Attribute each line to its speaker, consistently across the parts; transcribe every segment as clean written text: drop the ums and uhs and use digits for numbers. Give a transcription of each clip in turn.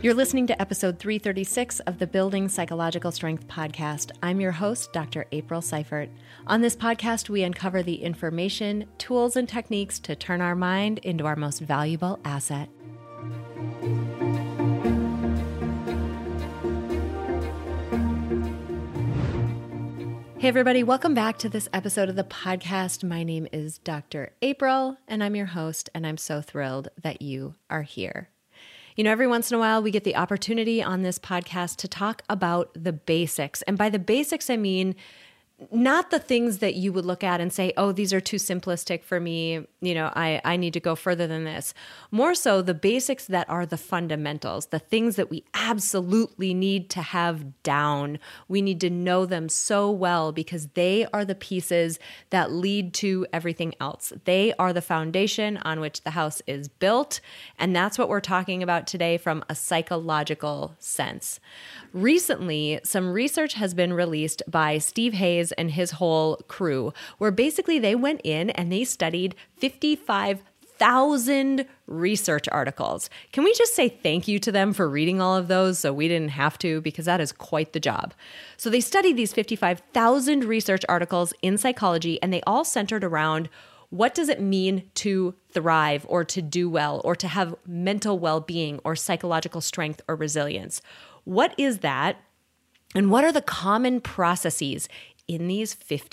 Speaker 1: You're listening to episode 336 of the Building Psychological Strength podcast. I'm your host, Dr. April Seifert. On this podcast, we uncover the information, tools, and techniques to turn our mind into our most valuable asset. Hey everybody, welcome back to this episode of the podcast. My name is Dr. April, and I'm your host, and I'm so thrilled that you are here. You know, every once in a while, we get the opportunity on this podcast to talk about the basics. And by the basics, I mean not the things that you would look at and say, oh, these are too simplistic for me. You know, I need to go further than this. More so the basics that are the fundamentals, the things that we absolutely need to have down. We need to know them so well because they are the pieces that lead to everything else. They are the foundation on which the house is built. And that's what we're talking about today from a psychological sense. Recently, some research has been released by Steve Hayes and his whole crew, where basically they went in and they studied 55,000 research articles. Can we just say thank you to them for reading all of those so we didn't have to, because that is quite the job. So they studied these 55,000 research articles in psychology, and they all centered around what does it mean to thrive or to do well or to have mental well-being or psychological strength or resilience. What is that? And what are the common processes in these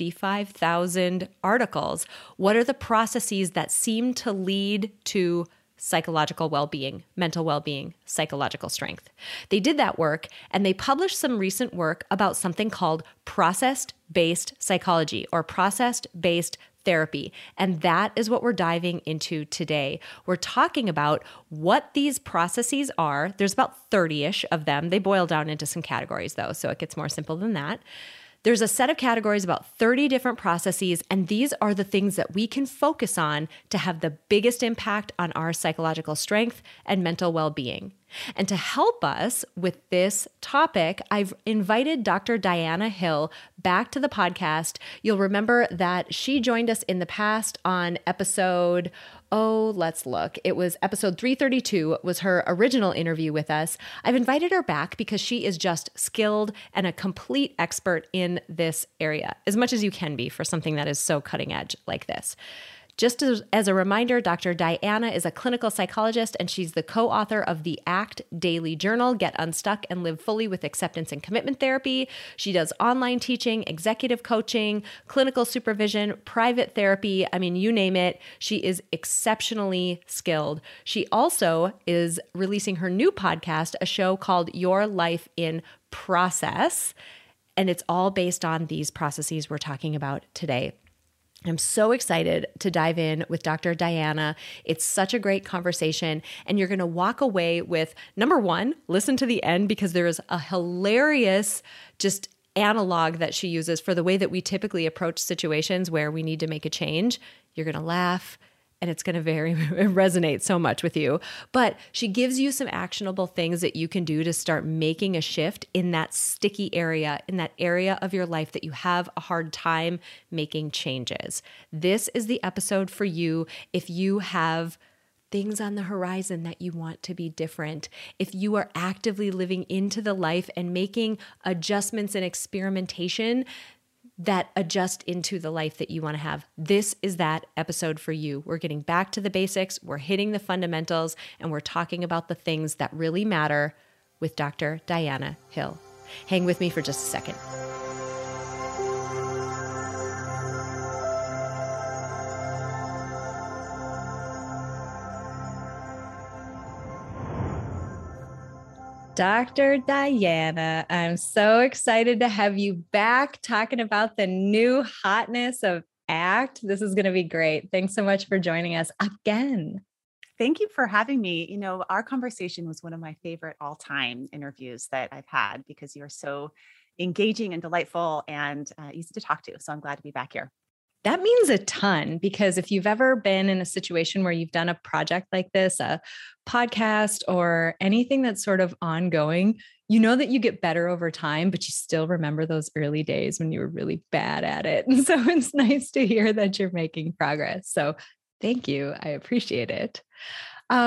Speaker 1: 55,000 articles? What are the processes that seem to lead to psychological well-being, mental well-being, psychological strength? They did that work, and they published some recent work about something called process-based psychology or process-based therapy. And that is what we're diving into today. We're talking about what these processes are. There's about 30-ish of them. They boil down into some categories though, so it gets more simple than that. There's a set of categories, about 30 different processes, and these are the things that we can focus on to have the biggest impact on our psychological strength and mental well-being. And to help us with this topic, I've invited Dr. Diana Hill back to the podcast. You'll remember that she joined us in the past on episode, let's look. It was episode 332 was her original interview with us. I've invited her back because she is just skilled and a complete expert in this area, as much as you can be for something that is so cutting edge like this. Just as a reminder, Dr. Diana is a clinical psychologist, and she's the co-author of the ACT Daily Journal, Get Unstuck and Live Fully with Acceptance and Commitment Therapy. She does online teaching, executive coaching, clinical supervision, private therapy. I mean, you name it. She is exceptionally skilled. She also is releasing her new podcast, a show called Your Life in Process, and it's all based on these processes we're talking about today. I'm so excited to dive in with Dr. Diana. It's such a great conversation, and you're going to walk away with, number one, listen to the end because there is a hilarious just analog that she uses for the way that we typically approach situations where we need to make a change. You're going to laugh, and it's going to resonate so much with you. But she gives you some actionable things that you can do to start making a shift in that sticky area, in that area of your life that you have a hard time making changes. This is the episode for you if you have things on the horizon that you want to be different. If you are actively living into the life and making adjustments and experimentation that adjust into the life that you want to have. This is that episode for you. We're getting back to the basics, we're hitting the fundamentals, and we're talking about the things that really matter with Dr. Diana Hill. Hang with me for just a second. Dr. Diana, I'm so excited to have you back talking about the new hotness of ACT. This is going to be great. Thanks so much for joining us again.
Speaker 2: Thank you for having me. You know, our conversation was one of my favorite all-time interviews that I've had because you're so engaging and delightful and easy to talk to. So I'm glad to be back here.
Speaker 1: That means a ton, because if you've ever been in a situation where you've done a project like this, a podcast or anything that's sort of ongoing, you know that you get better over time, but you still remember those early days when you were really bad at it. And so it's nice to hear that you're making progress. So thank you. I appreciate it.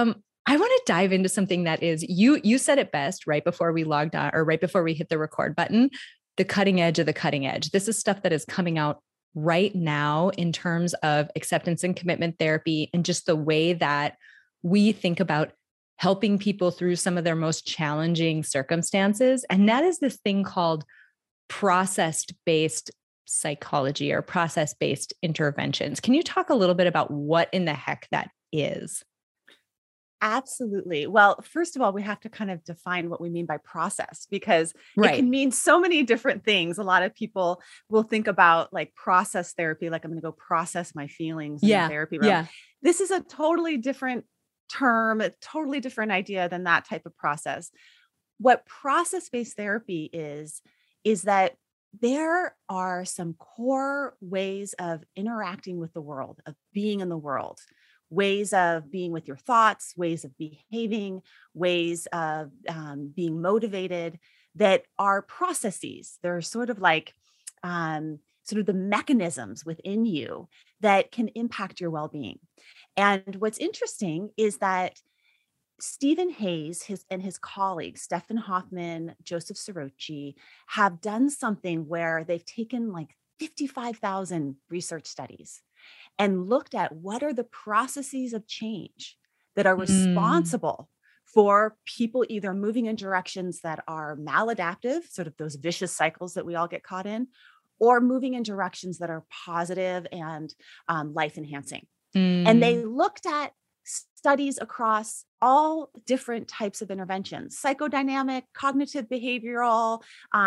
Speaker 1: I want to dive into something that is you said it best right before we logged on or right before we hit the record button, the cutting edge of the cutting edge. This is stuff that is coming out right now in terms of acceptance and commitment therapy and just the way that we think about helping people through some of their most challenging circumstances. And that is this thing called process-based psychology or process-based interventions. Can you talk a little bit about what in the heck that is?
Speaker 2: Absolutely. Well, first of all, we have to kind of define what we mean by process because it
Speaker 1: Right.
Speaker 2: can mean so many different things. A lot of people will think about like process therapy, like I'm going to go process my feelings in the
Speaker 1: Yeah.
Speaker 2: therapy room.
Speaker 1: Yeah.
Speaker 2: This is a totally different term, a totally different idea than that type of process. What process-based therapy is that there are some core ways of interacting with the world, of being in the world, ways of being with your thoughts, ways of behaving, ways of being motivated that are processes. They're sort of like sort of the mechanisms within you that can impact your well-being. And what's interesting is that Stephen Hayes and his colleagues, Stephen Hoffman, Joseph Sorochi, have done something where they've taken like 55,000 research studies and looked at what are the processes of change that are
Speaker 1: Mm,
Speaker 2: responsible for people either moving in directions that are maladaptive, sort of those vicious cycles that we all get caught in, or moving in directions that are positive and life enhancing. And they
Speaker 1: mm,
Speaker 2: looked at studies across all different types of interventions, psychodynamic, cognitive behavioral,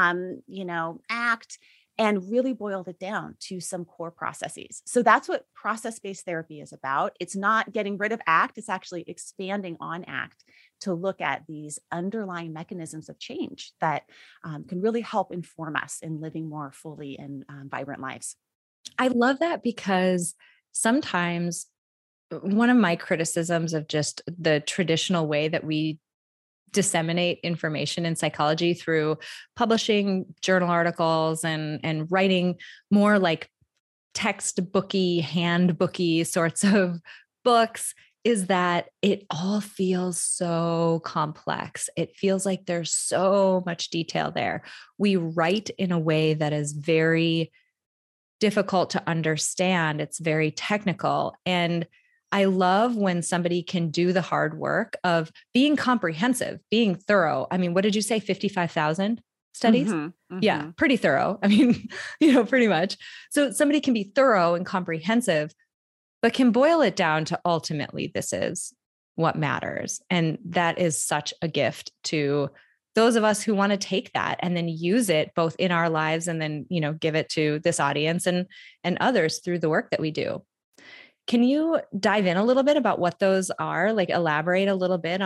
Speaker 2: ACT, and really boiled it down to some core processes. So that's what process-based therapy is about. It's not getting rid of ACT, it's actually expanding on ACT to look at these underlying mechanisms of change that can really help inform us in living more fully and vibrant lives.
Speaker 1: I love that because sometimes one of my criticisms of just the traditional way that we disseminate information in psychology through publishing journal articles and writing more like textbooky, handbooky sorts of books is that it all feels so complex. It feels like there's so much detail there. We write in a way that is very difficult to understand. It's very technical. And I love when somebody can do the hard work of being comprehensive, being thorough. I mean, what did you say? 55,000 studies?
Speaker 2: Hmm.
Speaker 1: Yeah,
Speaker 2: Hmm.
Speaker 1: pretty thorough. I mean, pretty much. So somebody can be thorough and comprehensive, but can boil it down to ultimately this is what matters. And that is such a gift to those of us who want to take that and then use it both in our lives and then, give it to this audience and others through the work that we do. Can you dive in a little bit about what those are? Like elaborate a little bit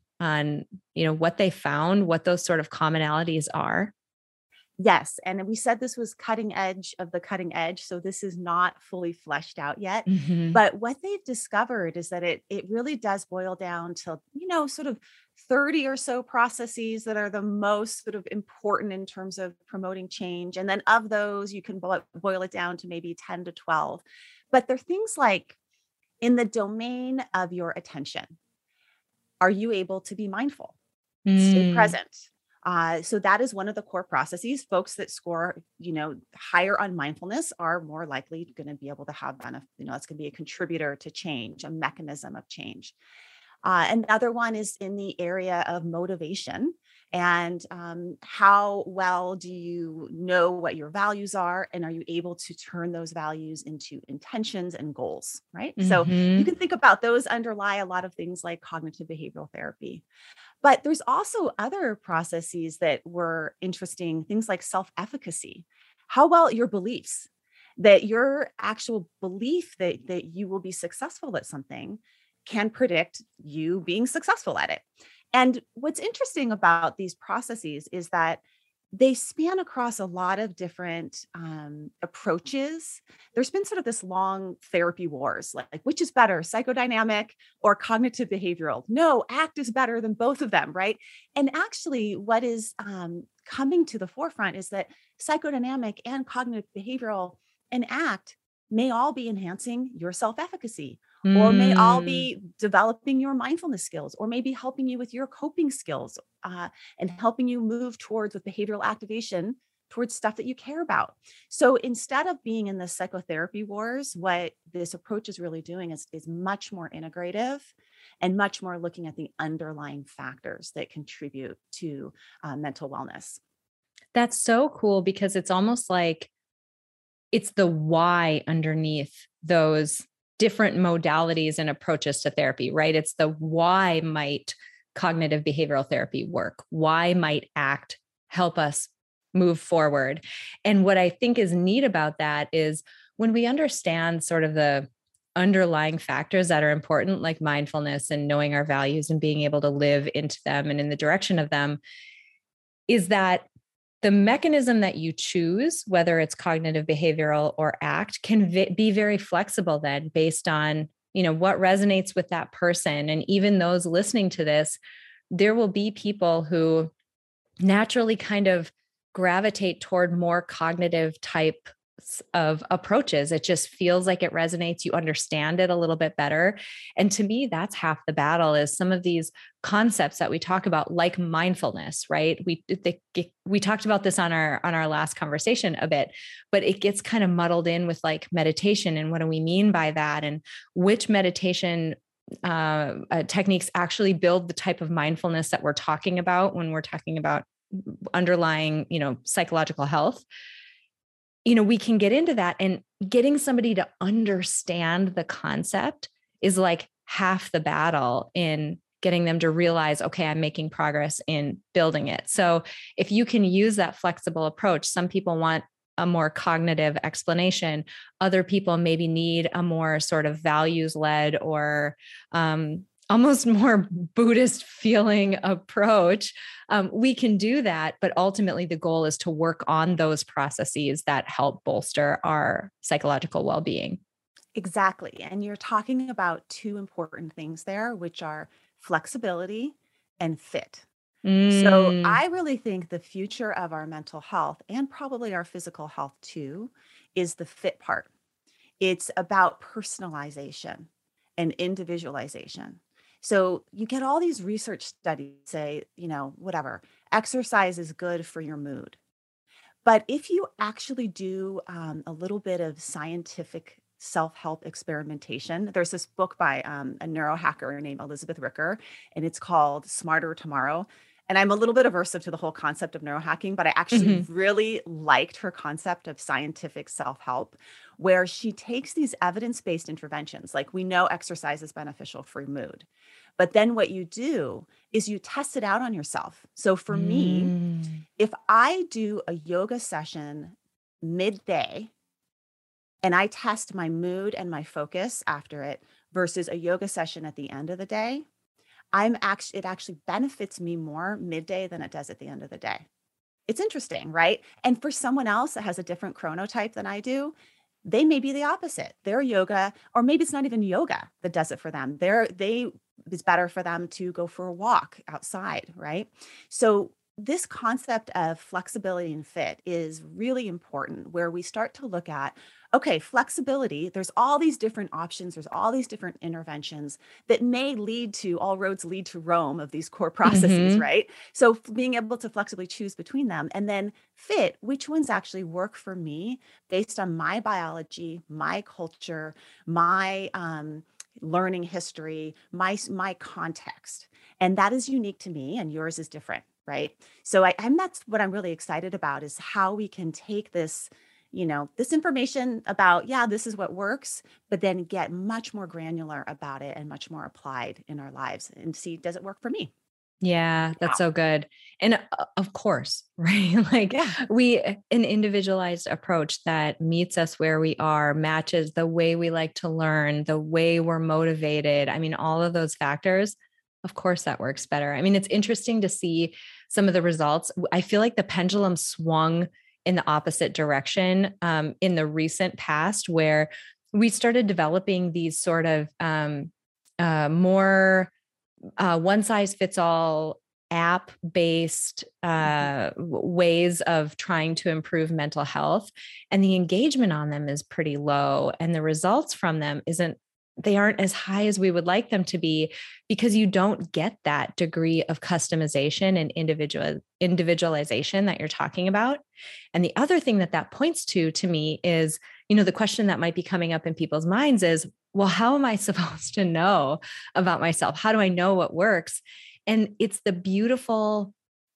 Speaker 1: on what they found, what those sort of commonalities are?
Speaker 2: Yes. And we said this was cutting edge of the cutting edge. So this is not fully fleshed out yet.
Speaker 1: Mm-hmm.
Speaker 2: But what they've discovered is that it really does boil down to, sort of 30 or so processes that are the most sort of important in terms of promoting change. And then of those, you can boil it down to maybe 10 to 12. But they're things like in the domain of your attention, are you able to be mindful? Stay
Speaker 1: Mm,
Speaker 2: present. So that is one of the core processes. Folks that score, higher on mindfulness are more likely going to be able to have benefit. It's going to be a contributor to change, a mechanism of change. Another one is in the area of motivation and how well do you know what your values are and are you able to turn those values into intentions and goals, right? So you
Speaker 1: mm-hmm.
Speaker 2: can think about those underlie a lot of things like cognitive behavioral therapy. But there's also other processes that were interesting, things like self-efficacy. How well your beliefs, that your actual belief that you will be successful at something can predict you being successful at it. And what's interesting about these processes is that they span across a lot of different approaches. There's been sort of this long therapy wars, like which is better, psychodynamic or cognitive behavioral? No, ACT is better than both of them, right? And actually, what is coming to the forefront is that psychodynamic and cognitive behavioral and ACT may all be enhancing your self-efficacy, or may all
Speaker 1: Mm.
Speaker 2: be developing your mindfulness skills, or maybe helping you with your coping skills, and helping you move towards with behavioral activation towards stuff that you care about. So instead of being in the psychotherapy wars, what this approach is really doing is much more integrative and much more looking at the underlying factors that contribute to mental wellness.
Speaker 1: That's so cool because it's almost like it's the why underneath those different modalities and approaches to therapy, right? It's the why might cognitive behavioral therapy work? Why might ACT help us move forward? And what I think is neat about that is when we understand sort of the underlying factors that are important, like mindfulness and knowing our values and being able to live into them and in the direction of them, is that the mechanism that you choose, whether it's cognitive behavioral or ACT, can be very flexible then based on, what resonates with that person. And even those listening to this, there will be people who naturally kind of gravitate toward more cognitive type of approaches. It just feels like it resonates. You understand it a little bit better. And to me, that's half the battle is some of these concepts that we talk about, like mindfulness, right? We talked about this on our last conversation a bit, but it gets kind of muddled in with like meditation and what do we mean by that? And which meditation techniques actually build the type of mindfulness that we're talking about when we're talking about underlying, psychological health. We can get into that, and getting somebody to understand the concept is like half the battle in getting them to realize, okay, I'm making progress in building it. So if you can use that flexible approach, some people want a more cognitive explanation. Other people maybe need a more sort of values led or almost more Buddhist feeling approach. We can do that, but ultimately the goal is to work on those processes that help bolster our psychological well-being.
Speaker 2: Exactly. And you're talking about two important things there, which are flexibility and fit. So
Speaker 1: Mm,
Speaker 2: I really think the future of our mental health and probably our physical health too is the fit part. It's about personalization and individualization. So you get all these research studies say, whatever, exercise is good for your mood. But if you actually do a little bit of scientific self-help experimentation, there's this book by a neurohacker named Elizabeth Ricker, and it's called Smarter Tomorrow. And I'm a little bit aversive to the whole concept of neurohacking, but I actually
Speaker 1: mhm.
Speaker 2: really liked her concept of scientific self-help, where she takes these evidence-based interventions, like we know exercise is beneficial for mood. But then what you do is you test it out on yourself. So for me,
Speaker 1: Mm.
Speaker 2: if I do a yoga session midday and I test my mood and my focus after it versus a yoga session at the end of the day, it actually benefits me more midday than it does at the end of the day. It's interesting, right? And for someone else that has a different chronotype than I do, they may be the opposite. Their yoga, or maybe it's not even yoga that does it for them. It's better for them to go for a walk outside, right? So this concept of flexibility and fit is really important where we start to look at, okay, flexibility, there's all these different options, there's all these different interventions that may lead to all roads lead to Rome of these core processes,
Speaker 1: Mhm.
Speaker 2: right? So being able to flexibly choose between them and then fit which ones actually work for me based on my biology, my culture, my learning history, my context. And that is unique to me and yours is different, right? So I'm that's what I'm really excited about is how we can take this, this information about, yeah, this is what works, but then get much more granular about it and much more applied in our lives and see, does it work for me?
Speaker 1: Yeah, that's
Speaker 2: Wow.
Speaker 1: so good. And of course, right? Like
Speaker 2: Yeah.
Speaker 1: an individualized approach that meets us where we are, matches the way we like to learn, the way we're motivated. I mean, all of those factors, of course, that works better. I mean, it's interesting to see some of the results. I feel like the pendulum swung in the opposite direction in the recent past, where we started developing these sort of more one size fits all app-based ways of trying to improve mental health, and the engagement on them is pretty low, and the results from them they aren't as high as we would like them to be, because you don't get that degree of customization and individualization that you're talking about. And the other thing that points to me is, the question that might be coming up in people's minds is, well, how am I supposed to know about myself? How do I know what works? And it's the beautiful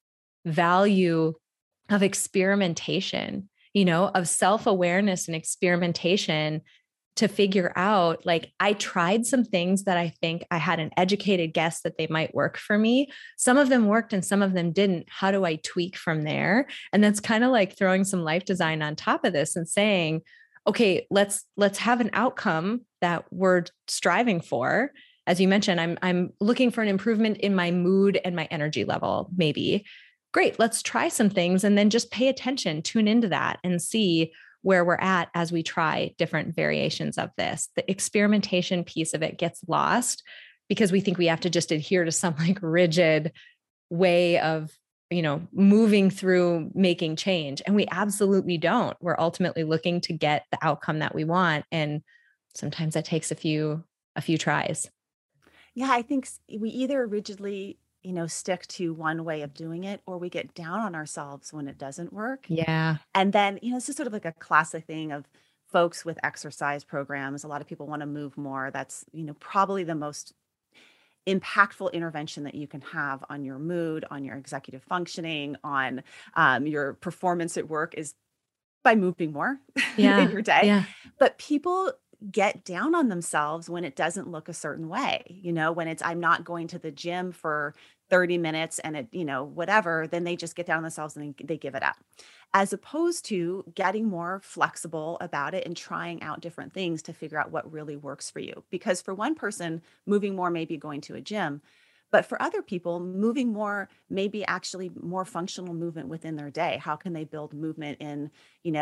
Speaker 1: value of experimentation, of self-awareness and experimentation, to figure out, like, I tried some things that I think I had an educated guess that they might work for me. Some of them worked and some of them didn't. How do I tweak from there? And that's kind of like throwing some life design on top of this and saying, okay, let's have an outcome that we're striving for. As you mentioned, I'm looking for an improvement in my mood and my energy level, maybe. Great, let's try some things and then just pay attention, tune into that and see where we're at as we try different variations of this. The experimentation piece of it gets lost because we think we have to just adhere to some like rigid way of, moving through making change. And we absolutely don't. We're ultimately looking to get the outcome that we want. And sometimes that takes a few tries.
Speaker 2: Yeah, I think we either rigidly, stick to one way of doing it, or we get down on ourselves when it doesn't work.
Speaker 1: Yeah.
Speaker 2: And then, this is sort of like a classic thing of folks with exercise programs. A lot of people want to move more. That's, probably the most impactful intervention that you can have on your mood, on your executive functioning, on your performance at work, is by moving more in your day.
Speaker 1: Yeah.
Speaker 2: But people get down on themselves when it doesn't look a certain way, when it's, I'm not going to the gym for 30 minutes and it, whatever, then they just get down on themselves and they give it up, as opposed to getting more flexible about it and trying out different things to figure out what really works for you. Because for one person, moving more may be going to a gym, but for other people, moving more may be actually more functional movement within their day. How can they build movement in,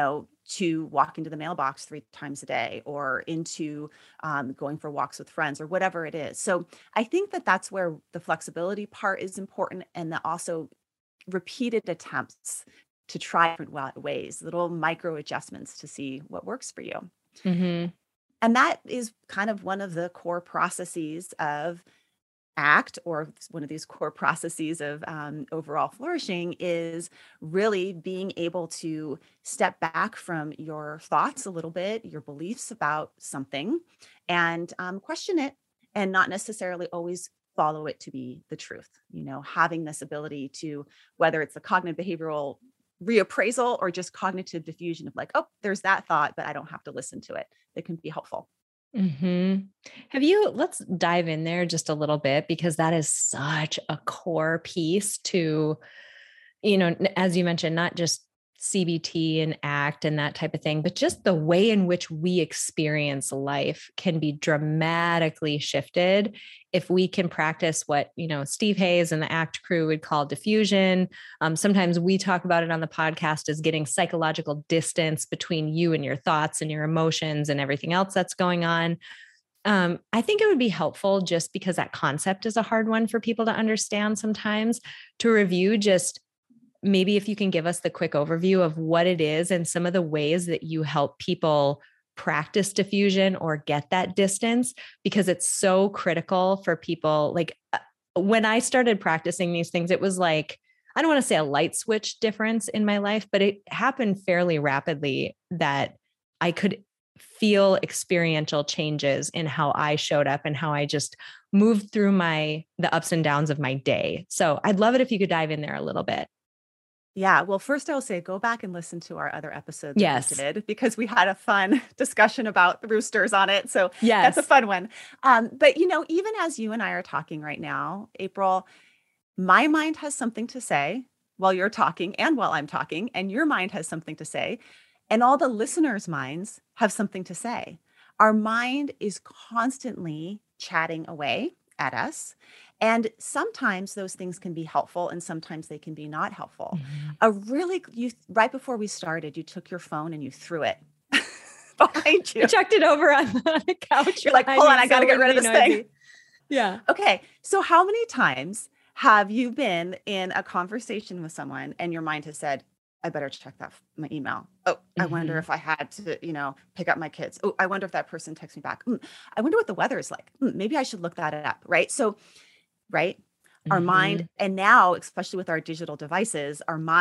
Speaker 2: to walk into the mailbox 3 times a day, or into going for walks with friends, or whatever it is. So I think that's where the flexibility part is important, and the also repeated attempts to try different ways, little micro adjustments to see what works for you.
Speaker 1: Mm-hmm.
Speaker 2: And that is kind of one of the core processes of ACT, or one of these core processes of overall flourishing, is really being able to step back from your thoughts a little bit, your beliefs about something, and question it, and not necessarily always follow it to be the truth. Having this ability to, whether it's the cognitive behavioral reappraisal or just cognitive diffusion of like, oh, there's that thought, but I don't have to listen to it. It can be helpful.
Speaker 1: Mm-hmm. Let's dive in there just a little bit, because that is such a core piece to, as you mentioned, not just CBT and ACT and that type of thing, but just the way in which we experience life can be dramatically shifted if we can practice what, Steve Hayes and the ACT crew would call diffusion. Sometimes we talk about it on the podcast as getting psychological distance between you and your thoughts and your emotions and everything else that's going on. I think it would be helpful, just because that concept is a hard one for people to understand sometimes, to review just maybe if you can give us the quick overview of what it is and some of the ways that you help people practice diffusion or get that distance, because it's so critical for people. Like when I started practicing these things, it was like, I don't want to say a light switch difference in my life, but it happened fairly rapidly that I could feel experiential changes in how I showed up and how I just moved through the ups and downs of my day. So I'd love it if you could dive in there a little bit.
Speaker 2: Yeah. Well, first I'll say, go back and listen to our other episodes
Speaker 1: Yes.
Speaker 2: that we did, because we had a fun discussion about the roosters on it. So
Speaker 1: yes,
Speaker 2: that's a fun one. But even as you and I are talking right now, April, my mind has something to say while you're talking and while I'm talking, and your mind has something to say, and all the listeners' minds have something to say. Our mind is constantly chatting away at us. And sometimes those things can be helpful and sometimes they can be not helpful.
Speaker 1: Mm-hmm.
Speaker 2: Right before we started, you took your phone and you threw it behind you.
Speaker 1: I chucked it over on the couch.
Speaker 2: You're like, hold on, I got to get rid of this thing.
Speaker 1: Yeah.
Speaker 2: Okay. So how many times Have you been in a conversation with someone and your mind has said, I better check my email. Oh, I wonder
Speaker 1: Hmm.
Speaker 2: if I had to, pick up my kids. Oh, I wonder if that person texts me back. I wonder what the weather is like. Maybe I should look that up. Right. So, right. Our mind,
Speaker 1: Hmm.
Speaker 2: and now, especially with our digital devices,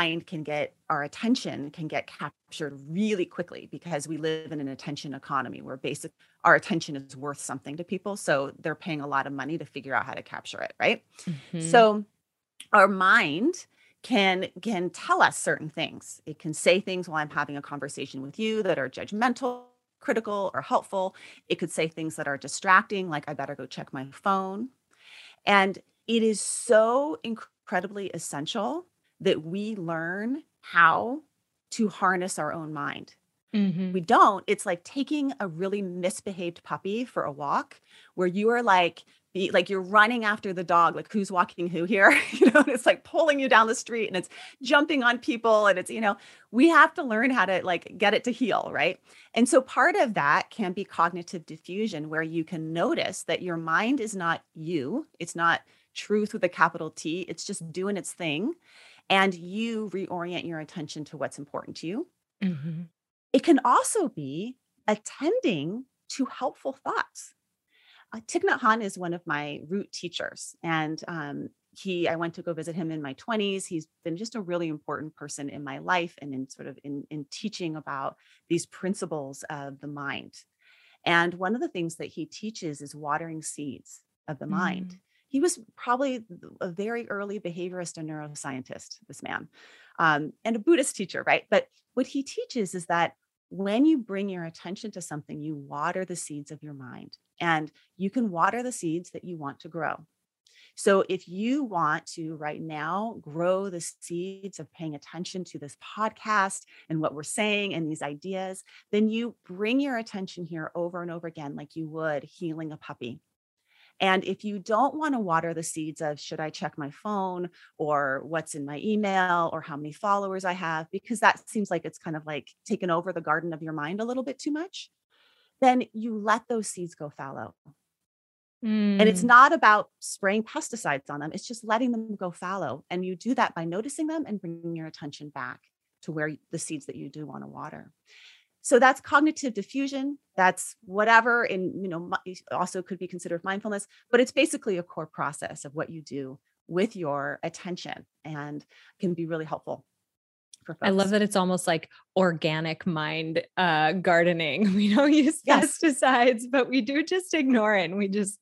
Speaker 2: our attention can get captured really quickly because we live in an attention economy where our attention is worth something to people. So they're paying a lot of money to figure out how to capture it. Right.
Speaker 1: Hmm.
Speaker 2: So our mind can tell us certain things. It can say things while I'm having a conversation with you that are judgmental, critical, or helpful. It could say things that are distracting, like I better go check my phone. And it is so incredibly essential that we learn how to harness our own mind.
Speaker 1: Hmm.
Speaker 2: We don't, it's like taking a really misbehaved puppy for a walk where you are like you're running after the dog, like who's walking who here, and it's like pulling you down the street and it's jumping on people and we have to learn how to like get it to heel, right? And so part of that can be cognitive diffusion where you can notice that your mind is not you, it's not truth with a capital T, it's just doing its thing, and you reorient your attention to what's important to you.
Speaker 1: Hmm.
Speaker 2: It can also be attending to helpful thoughts. Thich Nhat Hanh is one of my root teachers, and I went to go visit him in my 20s. He's been just a really important person in my life and in sort of in teaching about these principles of the mind. And one of the things that he teaches is watering seeds of the mind.
Speaker 1: Hmm.
Speaker 2: He was probably a very early behaviorist and neuroscientist, this man, and a Buddhist teacher, right? But what he teaches is that when you bring your attention to something, you water the seeds of your mind, and you can water the seeds that you want to grow. So if you want to right now grow the seeds of paying attention to this podcast and what we're saying and these ideas, then you bring your attention here over and over again, like you would healing a puppy. And if you don't want to water the seeds of should I check my phone or what's in my email or how many followers I have, because that seems like it's kind of like taken over the garden of your mind a little bit too much, then you let those seeds go fallow. And it's
Speaker 1: Mm.
Speaker 2: not about spraying pesticides on them. It's just letting them go fallow. And you do that by noticing them and bringing your attention back to where the seeds that you do want to water. So that's cognitive diffusion. That's whatever, and also could be considered mindfulness, but it's basically a core process of what you do with your attention and can be really helpful for
Speaker 1: I love
Speaker 2: folks.
Speaker 1: that it's almost like organic mind gardening. We don't use
Speaker 2: Yes.
Speaker 1: pesticides, but we do just ignore it and we just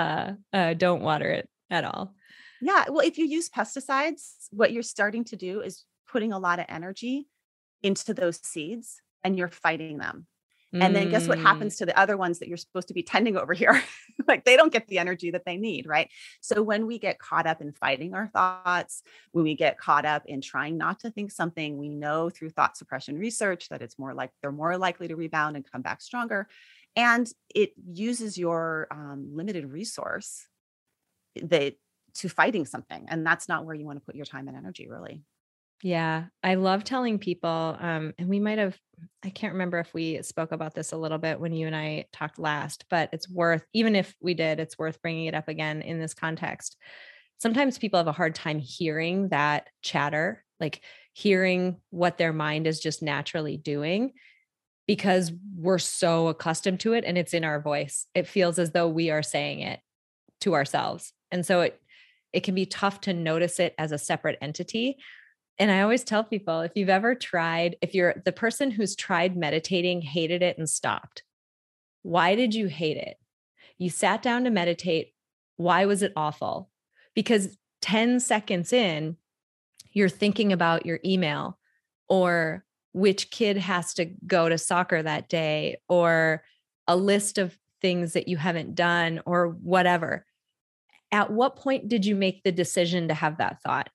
Speaker 1: don't water it at all.
Speaker 2: Yeah. Well, if you use pesticides, what you're starting to do is putting a lot of energy into those seeds and you're fighting them. And then guess what
Speaker 1: Mm.
Speaker 2: happens to the other ones that you're supposed to be tending over here? Like they don't get the energy that they need, right? So when we get caught up in fighting our thoughts, when we get caught up in trying not to think something, we know through thought suppression research that it's more like they're more likely to rebound and come back stronger. And it uses your limited resource that to fighting something. And that's not where you want to put your time and energy, really.
Speaker 1: Yeah, I love telling people, and we might have, I can't remember if we spoke about this a little bit when you and I talked last, but it's worth, even if we did, it's worth bringing it up again in this context. Sometimes people have a hard time hearing that chatter, like hearing what their mind is just naturally doing because we're so accustomed to it and it's in our voice. It feels as though we are saying it to ourselves. And so it can be tough to notice it as a separate entity. And I always tell people if you've ever tried, if you're the person who's tried meditating, hated it, and stopped, why did you hate it? You sat down to meditate. Why was it awful? Because 10 seconds in, you're thinking about your email or which kid has to go to soccer that day or a list of things that you haven't done or whatever. At what point did you make the decision to have that thought?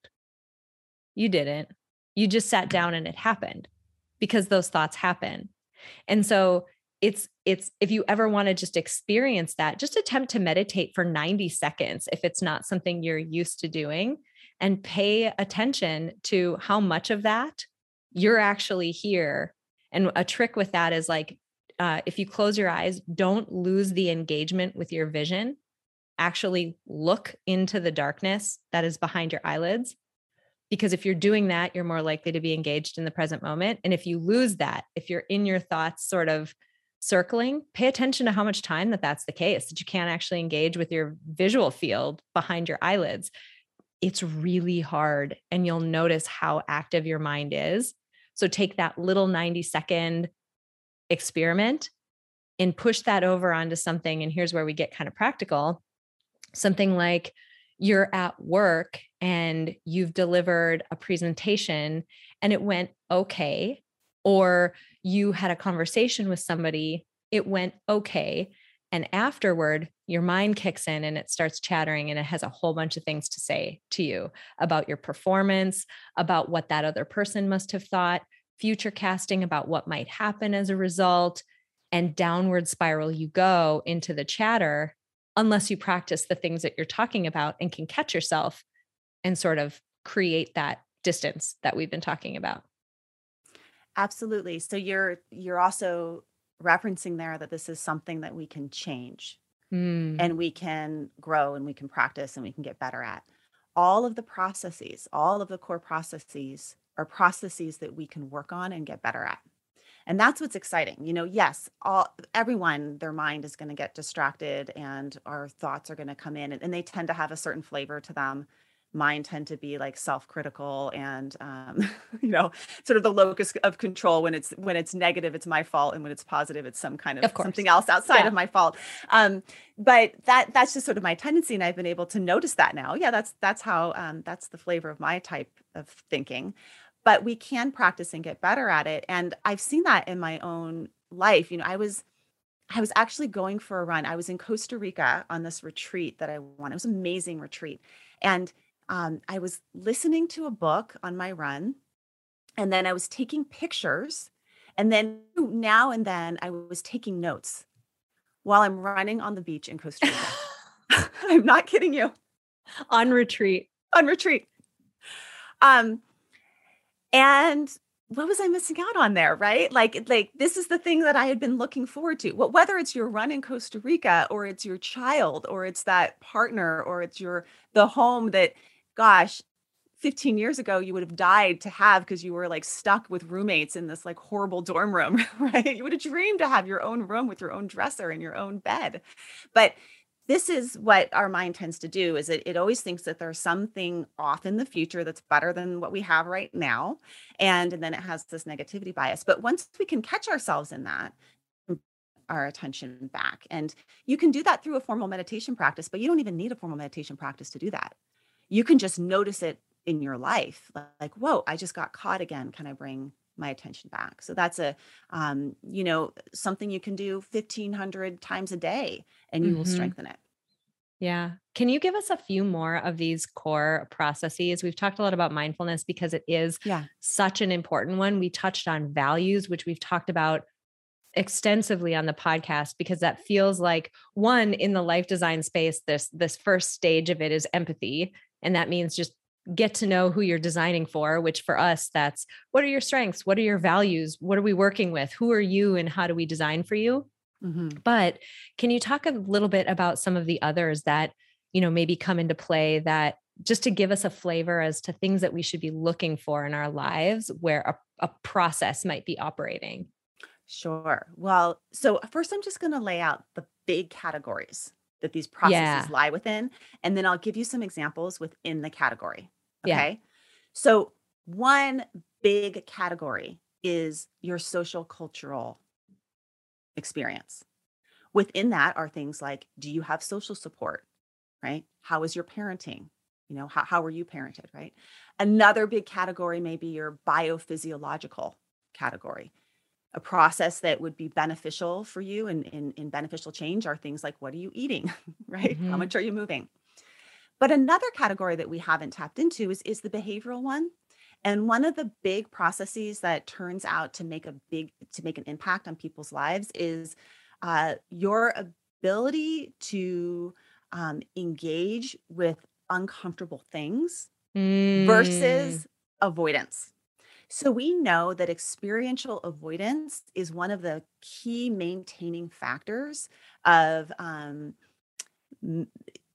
Speaker 1: You didn't. You just sat down and it happened because those thoughts happen. And so it's if you ever want to just experience that, just attempt to meditate for 90 seconds if it's not something you're used to doing and pay attention to how much of that you're actually here. And a trick with that is like if you close your eyes, don't lose the engagement with your vision. actually look into the darkness that is behind your eyelids. Because if you're doing that, you're more likely to be engaged in the present moment. And if you lose that, if you're in your thoughts sort of circling, pay attention to how much time that's the case, that you can't actually engage with your visual field behind your eyelids. It's really hard. And you'll notice how active your mind is. So take that little 90-second experiment and push that over onto something. And here's where we get kind of practical. Something like you're at work and you've delivered a presentation and it went okay, or you had a conversation with somebody, it went okay. And afterward, your mind kicks in and it starts chattering and it has a whole bunch of things to say to you about your performance, about what that other person must have thought, future casting about what might happen as a result, and downward spiral you go into the chatter unless you practice the things that you're talking about and can catch yourself and sort of create that distance that we've been talking about.
Speaker 2: Absolutely. So you're also referencing there that this is something that we can change and we can grow and we can practice and we can get better at. All of the processes, all of the core processes are processes that we can work on and get better at. And that's what's exciting. Yes, everyone, their mind is going to get distracted and our thoughts are going to come in and they tend to have a certain flavor to them. Mine tend to be like self-critical and, sort of the locus of control. When it's negative, it's my fault. And when it's positive, it's some kind of something else outside of my fault. But that's just sort of my tendency. And I've been able to notice that now. Yeah, that's how, that's the flavor of my type of thinking. But we can practice and get better at it. And I've seen that in my own life. I was actually going for a run. I was in Costa Rica on this retreat that I went. It was an amazing retreat. And I was listening to a book on my run, and then I was taking pictures. And then now and then I was taking notes while I'm running on the beach in Costa Rica. I'm not kidding you.
Speaker 1: On retreat.
Speaker 2: On retreat. And what was I missing out on there, right? Like this is the thing that I had been looking forward to. Well, whether it's your run in Costa Rica or it's your child or it's that partner or it's the home that, gosh, 15 years ago you would have died to have because you were like stuck with roommates in this like horrible dorm room, right? You would have dreamed to have your own room with your own dresser and your own bed. But this is what our mind tends to do, is it always thinks that there's something off in the future that's better than what we have right now. And then it has this negativity bias. But once we can catch ourselves in that, our attention back. And you can do that through a formal meditation practice, but you don't even need a formal meditation practice to do that. You can just notice it in your life. Like, whoa, I just got caught again. Can I bring my attention back? So that's something you can do 1,500 times a day and you will strengthen it.
Speaker 1: Yeah. Can you give us a few more of these core processes? We've talked a lot about mindfulness because it is such an important one. We touched on values, which we've talked about extensively on the podcast, because that feels like one in the life design space, this first stage of it is empathy. And that means just get to know who you're designing for, which for us, that's what are your strengths? What are your values? What are we working with? Who are you and how do we design for you? But can you talk a little bit about some of the others that, maybe come into play, that just to give us a flavor as to things that we should be looking for in our lives where a process might be operating?
Speaker 2: Sure. Well, so first I'm just going to lay out the big categories that these processes lie within, and then I'll give you some examples within the category. Okay. So one big category is your social cultural experience. Within that are things like, do you have social support, right? How is your parenting? How were you parented, right? Another big category may be your biophysiological category. A process that would be beneficial for you in beneficial change are things like, what are you eating, right? How much are you moving? But another category that we haven't tapped into is the behavioral one. And one of the big processes that turns out to make an impact on people's lives is your ability to engage with uncomfortable things versus avoidance. So we know that experiential avoidance is one of the key maintaining factors of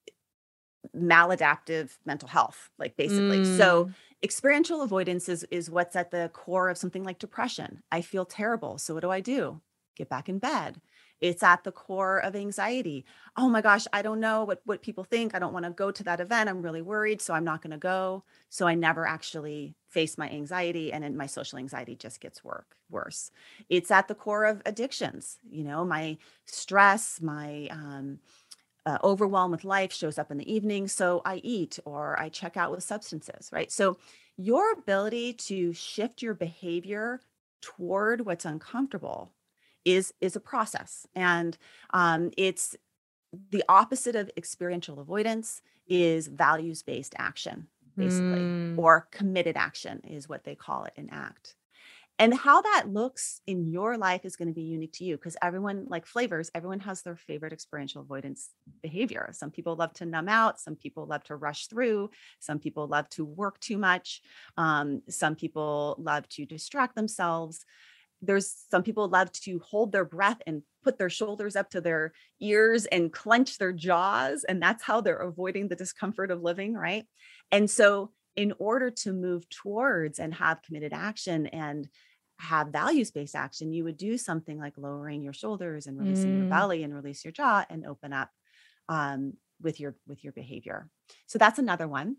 Speaker 2: maladaptive mental health, like basically. So
Speaker 1: Mm.
Speaker 2: experiential avoidance is what's at the core of something like depression. I feel terrible. So what do I do? Get back in bed. It's at the core of anxiety. Oh my gosh, I don't know what people think. I don't want to go to that event. I'm really worried, so I'm not going to go. So I never actually face my anxiety, and then my social anxiety just gets worse. It's at the core of addictions. My stress, my overwhelm with life shows up in the evening. So I eat or I check out with substances, right? So your ability to shift your behavior toward what's uncomfortable is a process. And it's the opposite of experiential avoidance is values-based action, basically,
Speaker 1: Mm.
Speaker 2: or committed action is what they call it in ACT. And how that looks in your life is going to be unique to you because everyone, like flavors, everyone has their favorite experiential avoidance behavior. Some people love to numb out. Some people love to rush through. Some people love to work too much. Some people love to distract themselves. There's some people love to hold their breath and put their shoulders up to their ears and clench their jaws. And that's how they're avoiding the discomfort of living, right? And so, in order to move towards and have committed action and have values-based action, you would do something like lowering your shoulders and releasing your
Speaker 1: Mm.
Speaker 2: belly and release your jaw and open up with your behavior. So that's another one.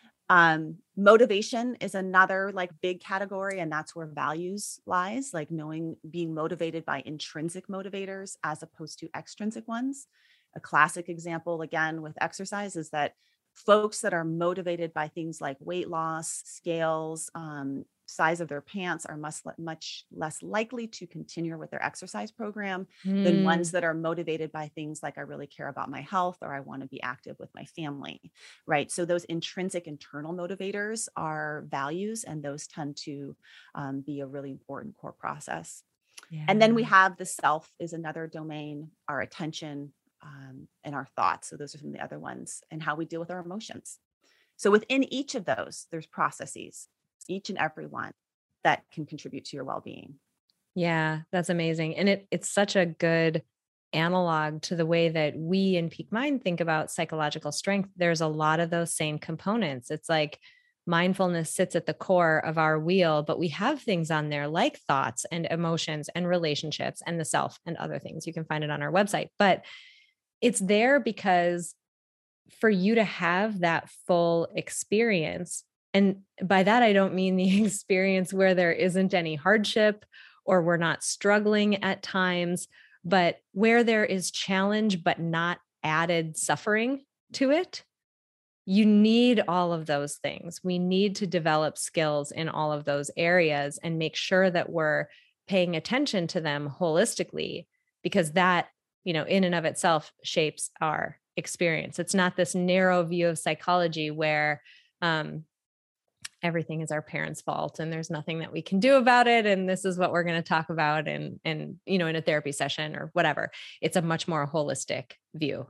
Speaker 2: Motivation is another like big category, and that's where values lies, like knowing, being motivated by intrinsic motivators as opposed to extrinsic ones. A classic example, again, with exercise is that folks that are motivated by things like weight loss, scales, size of their pants are much less likely to continue with their exercise program than ones
Speaker 1: Mm.
Speaker 2: that are motivated by things like I really care about my health or I want to be active with my family, right? So those intrinsic internal motivators are values, and those tend to be a really important core process. And then we
Speaker 1: Yeah.
Speaker 2: have the self is another domain, our attention, and our thoughts. So those are some of the other ones, and how we deal with our emotions. So within each of those, there's processes, each and every one that can contribute to your well-being.
Speaker 1: Yeah, that's amazing. And it's such a good analog to the way that we in Peak Mind think about psychological strength. There's a lot of those same components. It's like mindfulness sits at the core of our wheel, but we have things on there like thoughts and emotions and relationships and the self and other things. You can find it on our website. But it's there because for you to have that full experience, and by that, I don't mean the experience where there isn't any hardship or we're not struggling at times, but where there is challenge, but not added suffering to it. You need all of those things. We need to develop skills in all of those areas and make sure that we're paying attention to them holistically, because that, in and of itself shapes our experience. It's not this narrow view of psychology where um, everything is our parents' fault and there's nothing that we can do about it. And this is what we're going to talk about in a therapy session or whatever. It's a much more holistic view.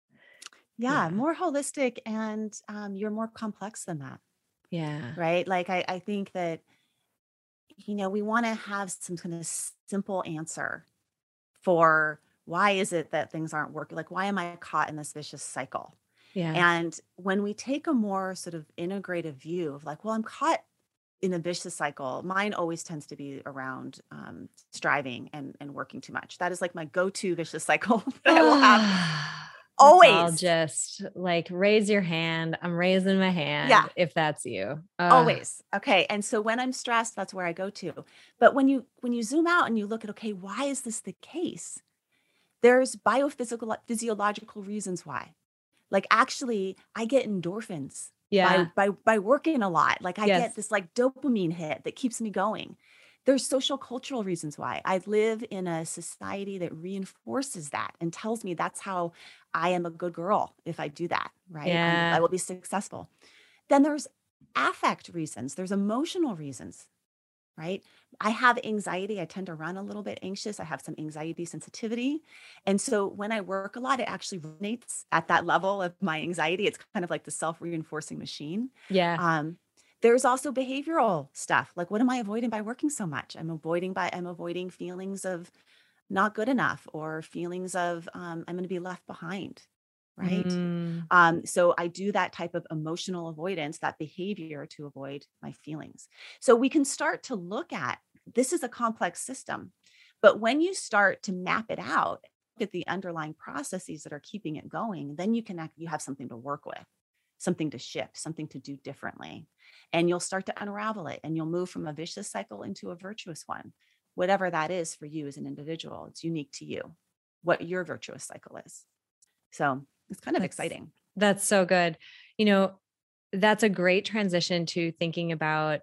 Speaker 2: Yeah,
Speaker 1: Yeah.
Speaker 2: more holistic, and you're more complex than that,
Speaker 1: Yeah.
Speaker 2: right? Like I think that we want to have some kind of simple answer for why is it that things aren't working? Like, why am I caught in this vicious cycle?
Speaker 1: Yeah.
Speaker 2: And when we take a more sort of integrative view of like, well, I'm caught in a vicious cycle, mine always tends to be around striving and working too much. That is like my go-to vicious cycle that I will have
Speaker 1: Let's all
Speaker 2: always.
Speaker 1: just like raise your hand. I'm raising my
Speaker 2: Yeah,
Speaker 1: hand if that's you.
Speaker 2: always. Okay. And so when I'm stressed, that's where I go to. But when you zoom out and you look at, okay, why is this the case? There's biophysical physiological reasons why. Like, actually, I get endorphins by
Speaker 1: Yeah.
Speaker 2: by by working a lot. Like, I get
Speaker 1: Yes.
Speaker 2: this, like, dopamine hit that keeps me going. There's social cultural reasons why. I live in a society that reinforces that and tells me that's how I am a good girl if I do that, right? I
Speaker 1: Yeah.
Speaker 2: will be successful. Then there's affect reasons, there's emotional reasons, right? I have anxiety. I tend to run a little bit anxious. I have some anxiety sensitivity. And so when I work a lot, it actually resonates at that level of my anxiety. It's kind of like the self-reinforcing machine.
Speaker 1: Yeah.
Speaker 2: Um, there's also behavioral stuff. Like, what am I avoiding by working so much? I'm avoiding feelings of not good enough or feelings of I'm going to be left behind. right?
Speaker 1: Mm.
Speaker 2: So I do that type of emotional avoidance, that behavior to avoid my feelings. So we can start to look at, this is a complex system, but when you start to map it out, look at the underlying processes that are keeping it going, then you have something to work with, something to shift, something to do differently. And you'll start to unravel it, and you'll move from a vicious cycle into a virtuous one. Whatever that is for you as an individual, it's unique to you, what your virtuous cycle is. So it's kind of exciting.
Speaker 1: That's so good. You know, that's a great transition to thinking about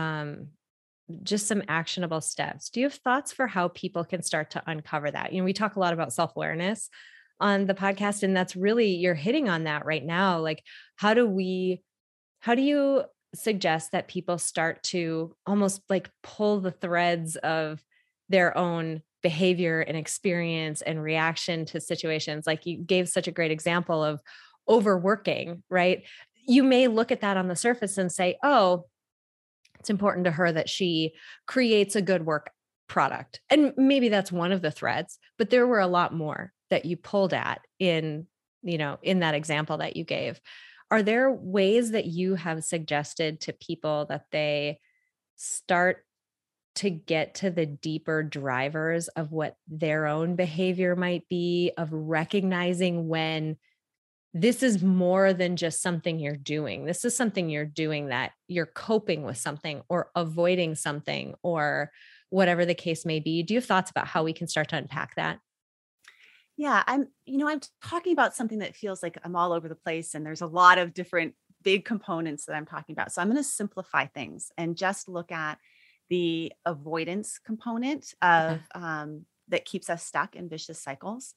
Speaker 1: just some actionable steps. Do you have thoughts for how people can start to uncover that? You know, we talk a lot about self-awareness on the podcast, and that's really, you're hitting on that right now. Like, how do you suggest that people start to almost like pull the threads of their own behavior and experience and reaction to situations? Like, you gave such a great example of overworking, right? You may look at that on the surface and say, oh, it's important to her that she creates a good work product. And maybe that's one of the threads, but there were a lot more that you pulled at in that example that you gave. Are there ways that you have suggested to people that they start to get to the deeper drivers of what their own behavior might be, of recognizing when this is more than just something you're doing? This is something you're doing that you're coping with something or avoiding something or whatever the case may be. Do you have thoughts about how we can start to unpack that?
Speaker 2: Yeah, I'm talking about something that feels like I'm all over the place, and there's a lot of different big components that I'm talking about. So I'm going to simplify things and just look at the avoidance component
Speaker 1: Yeah.
Speaker 2: of that keeps us stuck in vicious cycles.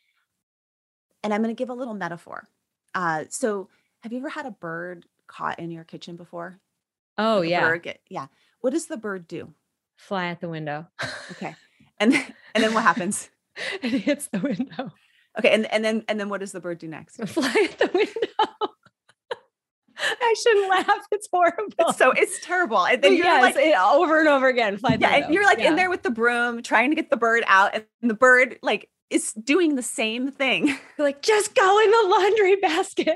Speaker 2: And I'm going to give a little metaphor. So have you ever had a bird caught in your kitchen before?
Speaker 1: Oh,
Speaker 2: Like a
Speaker 1: yeah.
Speaker 2: bird yeah. What does the bird do?
Speaker 1: Fly at the window.
Speaker 2: Okay. And then what happens?
Speaker 1: It hits the window.
Speaker 2: Okay, and then what does the bird do next?
Speaker 1: Fly at the window. I shouldn't laugh. It's horrible.
Speaker 2: It's terrible. And then you're
Speaker 1: yes,
Speaker 2: like
Speaker 1: over and over again. Fly at the
Speaker 2: yeah,
Speaker 1: window.
Speaker 2: and you're like in there with the broom trying to get the bird out, and the bird like is doing the same thing.
Speaker 1: You're like, just go in the laundry basket.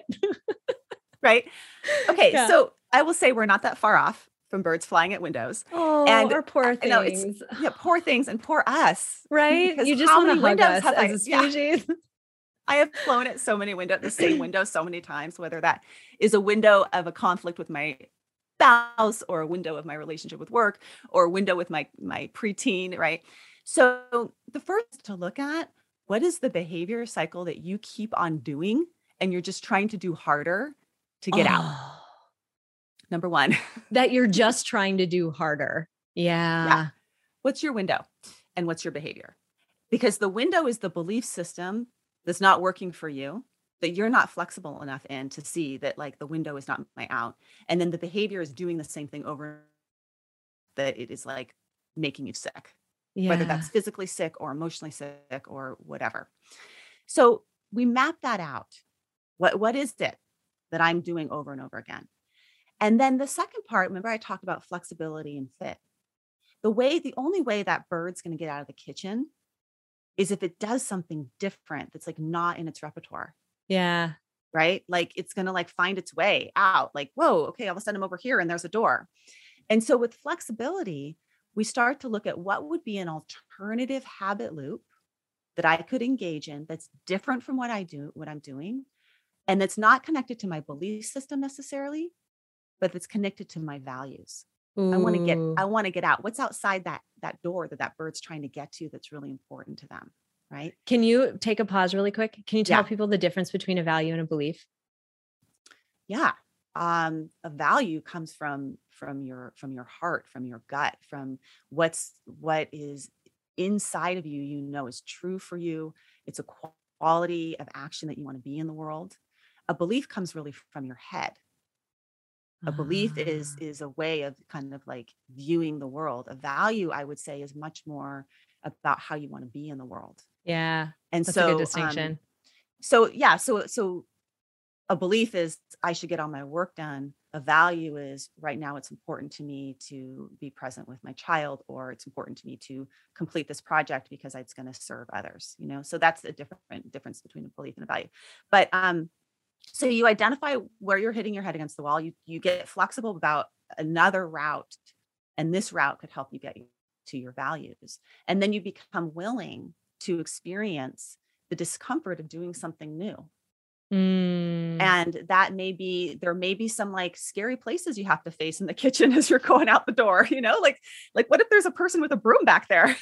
Speaker 2: Right? Okay,
Speaker 1: Yeah.
Speaker 2: so I will say we're not that far off from birds flying at windows.
Speaker 1: Oh,
Speaker 2: And
Speaker 1: our poor
Speaker 2: I know it's
Speaker 1: things.
Speaker 2: poor things and poor us.
Speaker 1: Right?
Speaker 2: Because
Speaker 1: You just
Speaker 2: how
Speaker 1: want to
Speaker 2: many
Speaker 1: hug
Speaker 2: windows
Speaker 1: us
Speaker 2: have I?
Speaker 1: as a
Speaker 2: Yeah,
Speaker 1: species.
Speaker 2: I have flown at so many windows, the same window so many times, whether that is a window of a conflict with my spouse or a window of my relationship with work or a window with my preteen, right? So the first to look at, what is the behavior cycle that you keep on doing and you're just trying to do harder to get out?
Speaker 1: Oh,
Speaker 2: Number one.
Speaker 1: that you're just trying to do harder.
Speaker 2: Yeah.
Speaker 1: Yeah.
Speaker 2: What's your window and what's your behavior? Because the window is the belief system that's not working for you, that you're not flexible enough in to see that like the window is not my out. And then the behavior is doing the same thing over, that it is like making you sick, whether
Speaker 1: Yeah.
Speaker 2: that's physically sick or emotionally sick or whatever. So we map that out. What is it that I'm doing over and over again? And then the second part, remember I talked about flexibility and fit. The only way that bird's going to get out of the kitchen is if it does something different that's like not in its repertoire,
Speaker 1: Yeah.
Speaker 2: right? Like it's going to like find its way out. Like, whoa, okay, all of a sudden I'm over here and there's a door. And so with flexibility, we start to look at what would be an alternative habit loop that I could engage in that's different from what I'm doing, and that's not connected to my belief system necessarily, but that's connected to my values. I want
Speaker 1: Ooh.
Speaker 2: to get out. What's outside that door that bird's trying to get to that's really important to them, right?
Speaker 1: Can you take a pause really quick? Can you tell
Speaker 2: Yeah.
Speaker 1: people the difference between a value and a belief?
Speaker 2: Yeah. A value comes from your heart, from your gut, from what is inside of you, is true for you. It's a quality of action that you want to be in the world. A belief comes really from your head. A belief is a way of kind of like viewing the world. A value, I would say, is much more about how you want to be in the world.
Speaker 1: Yeah.
Speaker 2: And
Speaker 1: That's a good distinction.
Speaker 2: So a belief is I should get all my work done. A value is right now it's important to me to be present with my child, or it's important to me to complete this project because it's going to serve others, So that's a different difference between a belief and a value. But so you identify where you're hitting your head against the wall. You get flexible about another route, and this route could help you get to your values. And then you become willing to experience the discomfort of doing something new.
Speaker 1: Mm.
Speaker 2: And there may be some like scary places you have to face in the kitchen as you're going out the door, like what if there's a person with a broom back there?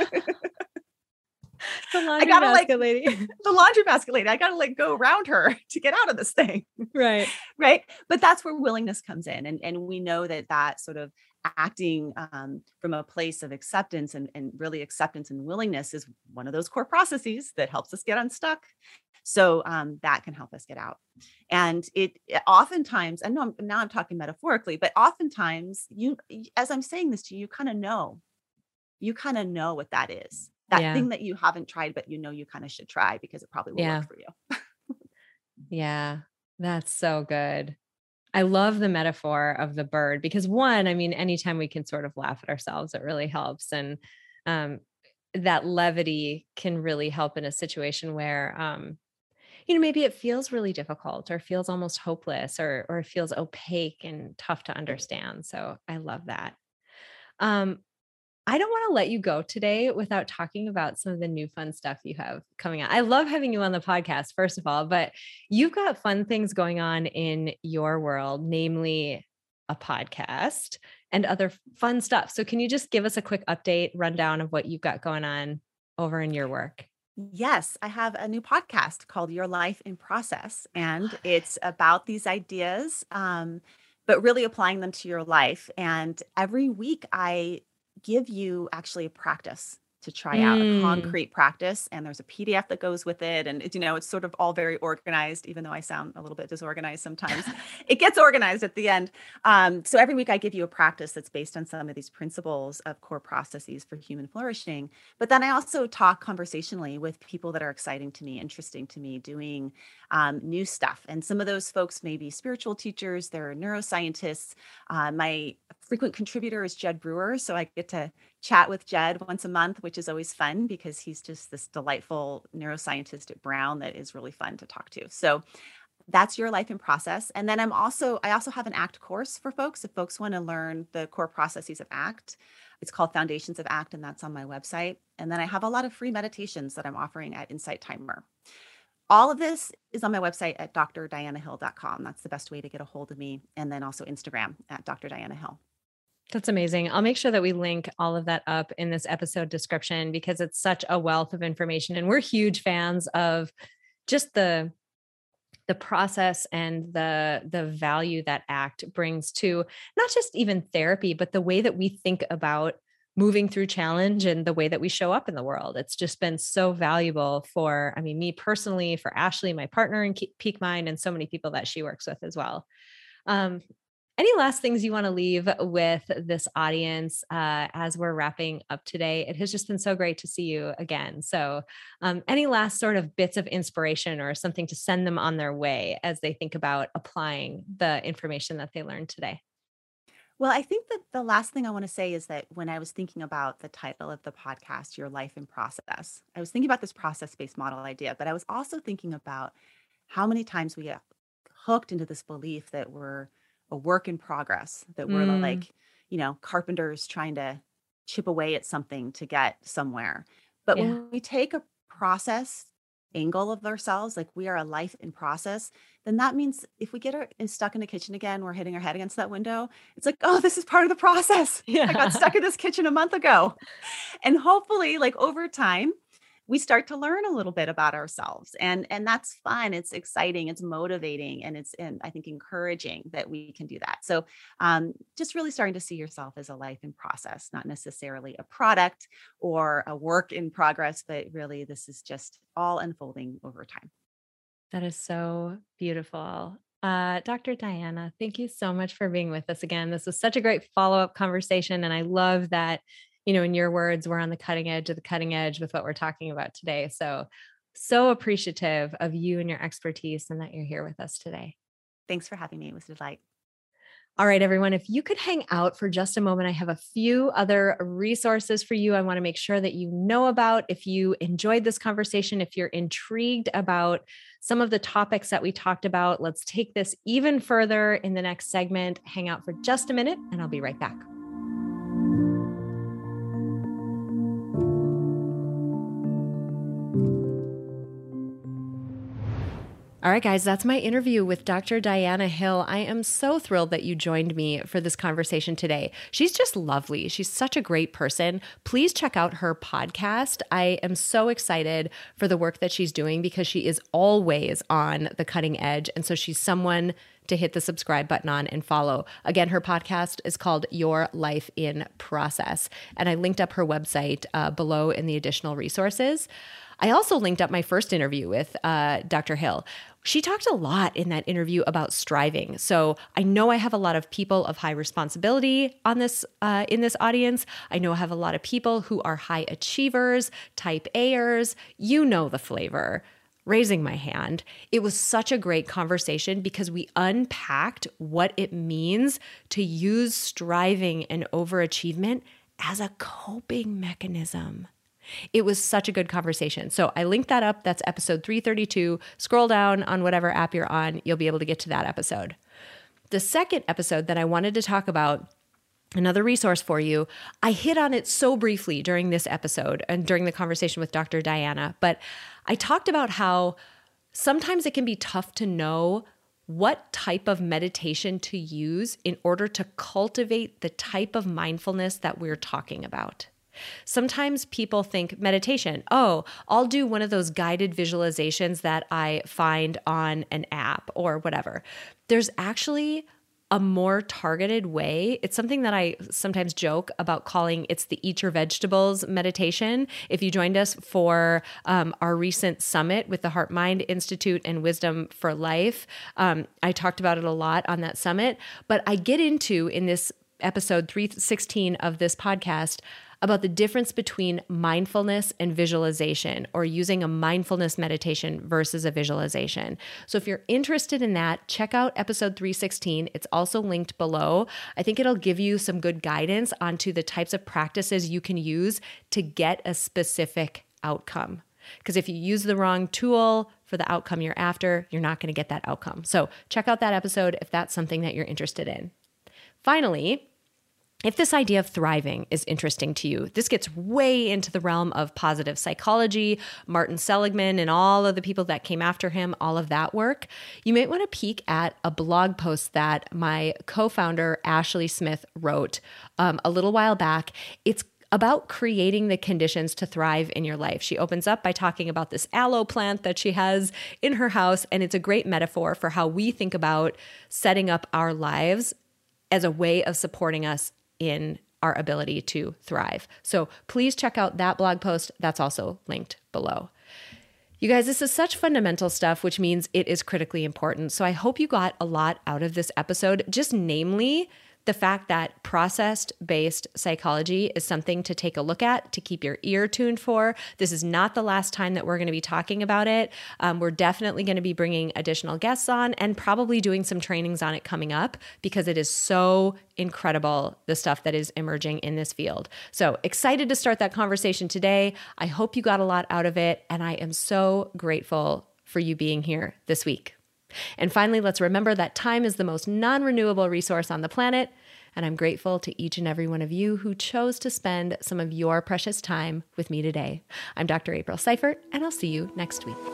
Speaker 1: The laundry basket lady.
Speaker 2: The laundry basket lady. I gotta go around her to get out of this thing.
Speaker 1: Right.
Speaker 2: Right. But that's where willingness comes in. And we know that sort of acting from a place of acceptance and really acceptance and willingness is one of those core processes that helps us get unstuck. So that can help us get out. And it oftentimes, I know now I'm talking metaphorically, but oftentimes as I'm saying this to you, you kind of know what that is. That thing that you haven't tried, but you kind of should try because it probably will work for you.
Speaker 1: Yeah, that's so good. I love the metaphor of the bird because one, I mean, anytime we can sort of laugh at ourselves, it really helps. And that levity can really help in a situation where, maybe it feels really difficult or feels almost hopeless or it feels opaque and tough to understand. So I love that. I don't want to let you go today without talking about some of the new fun stuff you have coming out. I love having you on the podcast, first of all, but you've got fun things going on in your world, namely a podcast and other fun stuff. So can you just give us a quick update, rundown of what you've got going on over in your work?
Speaker 2: Yes, I have a new podcast called Your Life in Process, and it's about these ideas, but really applying them to your life. And every week I give you actually a practice to try out, a concrete practice. And there's a PDF that goes with it. And it's sort of all very organized, even though I sound a little bit disorganized sometimes. It gets organized at the end. So every week I give you a practice that's based on some of these principles of core processes for human flourishing. But then I also talk conversationally with people that are exciting to me, interesting to me, doing new stuff. And some of those folks may be spiritual teachers, they're neuroscientists. My frequent contributor is Jed Brewer. So I get to chat with Jed once a month, which is always fun because he's just this delightful neuroscientist at Brown that is really fun to talk to. So that's Your Life in Process. And then I also have an ACT course for folks. If folks want to learn the core processes of ACT, it's called Foundations of ACT, and that's on my website. And then I have a lot of free meditations that I'm offering at Insight Timer. All of this is on my website at drdianahill.com. That's the best way to get a hold of me. And then also Instagram at Dr. Diana Hill.
Speaker 1: That's amazing. I'll make sure that we link all of that up in this episode description because it's such a wealth of information. And we're huge fans of just the process and the value that ACT brings to not just even therapy, but the way that we think about moving through challenge and the way that we show up in the world. It's just been so valuable for, me personally, for Ashley, my partner in Peak Mind, and so many people that she works with as well. Any last things you want to leave with this audience as we're wrapping up today? It has just been so great to see you again. So any last sort of bits of inspiration or something to send them on their way as they think about applying the information that they learned today?
Speaker 2: Well, I think that the last thing I want to say is that when I was thinking about the title of the podcast, Your Life in Process, I was thinking about this process-based model idea, but I was also thinking about how many times we get hooked into this belief that we're a work in progress, that we're like, carpenters trying to chip away at something to get somewhere. But when we take a process angle of ourselves, like we are a life in process, then that means if we get stuck in the kitchen again, we're hitting our head against that window. It's like, oh, this is part of the process. I got stuck in this kitchen a month ago. And hopefully, like over time, we start to learn a little bit about ourselves, and that's fun. It's exciting, it's motivating, and I think encouraging that we can do that. So just really starting to see yourself as a life in process, not necessarily a product or a work in progress, but really this is just all unfolding over time.
Speaker 1: That is so beautiful. Dr. Diana, thank you so much for being with us again. This was such a great follow-up conversation. And I love that, in your words, we're on the cutting edge of the cutting edge with what we're talking about today. So appreciative of you and your expertise and that you're here with us today.
Speaker 2: Thanks for having me. It was a delight.
Speaker 1: All right, everyone, if you could hang out for just a moment, I have a few other resources for you I want to make sure that you know about. If you enjoyed this conversation, if you're intrigued about some of the topics that we talked about, let's take this even further in the next segment. Hang out for just a minute, and I'll be right back. All right, guys, that's my interview with Dr. Diana Hill. I am so thrilled that you joined me for this conversation today. She's just lovely. She's such a great person. Please check out her podcast. I am so excited for the work that she's doing because she is always on the cutting edge. And so she's someone to hit the subscribe button on and follow. Again, her podcast is called Your Life in Process. And I linked up her website below in the additional resources. I also linked up my first interview with Dr. Hill. She talked a lot in that interview about striving. So I know I have a lot of people of high responsibility on this in this audience. I know I have a lot of people who are high achievers, type A'ers. You know the flavor. Raising my hand. It was such a great conversation because we unpacked what it means to use striving and overachievement as a coping mechanism. It was such a good conversation. So I linked that up. That's episode 332. Scroll down on whatever app you're on. You'll be able to get to that episode. The second episode that I wanted to talk about, another resource for you, I hit on it so briefly during this episode and during the conversation with Dr. Diana, but I talked about how sometimes it can be tough to know what type of meditation to use in order to cultivate the type of mindfulness that we're talking about. Sometimes people think meditation, oh, I'll do one of those guided visualizations that I find on an app or whatever. There's actually a more targeted way. It's something that I sometimes joke about calling it's the Eat Your Vegetables meditation. If you joined us for our recent summit with the Heart Mind Institute and Wisdom for Life, I talked about it a lot on that summit, but I get into in this episode 316 of this podcast about the difference between mindfulness and visualization, or using a mindfulness meditation versus a visualization. So if you're interested in that, check out episode 316. It's also linked below. I think it'll give you some good guidance onto the types of practices you can use to get a specific outcome. Because if you use the wrong tool for the outcome you're after, you're not going to get that outcome. So check out that episode if that's something that you're interested in. Finally, if this idea of thriving is interesting to you, this gets way into the realm of positive psychology, Martin Seligman and all of the people that came after him, all of that work. You might want to peek at a blog post that my co-founder, Ashley Smith, wrote a little while back. It's about creating the conditions to thrive in your life. She opens up by talking about this aloe plant that she has in her house, and it's a great metaphor for how we think about setting up our lives as a way of supporting us in our ability to thrive. So please check out that blog post. That's also linked below. You guys, this is such fundamental stuff, which means it is critically important. So I hope you got a lot out of this episode, just namely the fact that process-based psychology is something to take a look at, to keep your ear tuned for. This is not the last time that we're going to be talking about it. We're definitely going to be bringing additional guests on and probably doing some trainings on it coming up because it is so incredible, the stuff that is emerging in this field. So excited to start that conversation today. I hope you got a lot out of it, and I am so grateful for you being here this week. And finally, let's remember that time is the most non-renewable resource on the planet, and I'm grateful to each and every one of you who chose to spend some of your precious time with me today. I'm Dr. April Seifert, and I'll see you next week.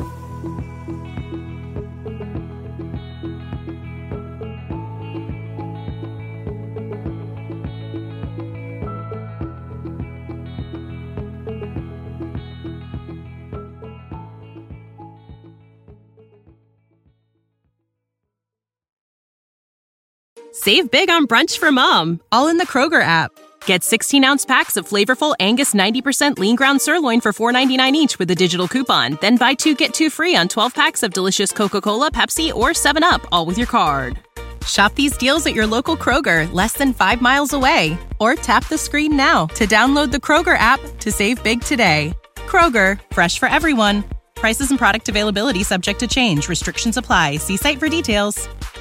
Speaker 3: Save big on brunch for mom, all in the Kroger app. Get 16-ounce packs of flavorful Angus 90% lean ground sirloin for $4.99 each with a digital coupon. Then buy 2, get 2 free on 12 packs of delicious Coca-Cola, Pepsi, or 7-Up, all with your card. Shop these deals at your local Kroger, less than 5 miles away. Or tap the screen now to download the Kroger app to save big today. Kroger, fresh for everyone. Prices and product availability subject to change. Restrictions apply. See site for details.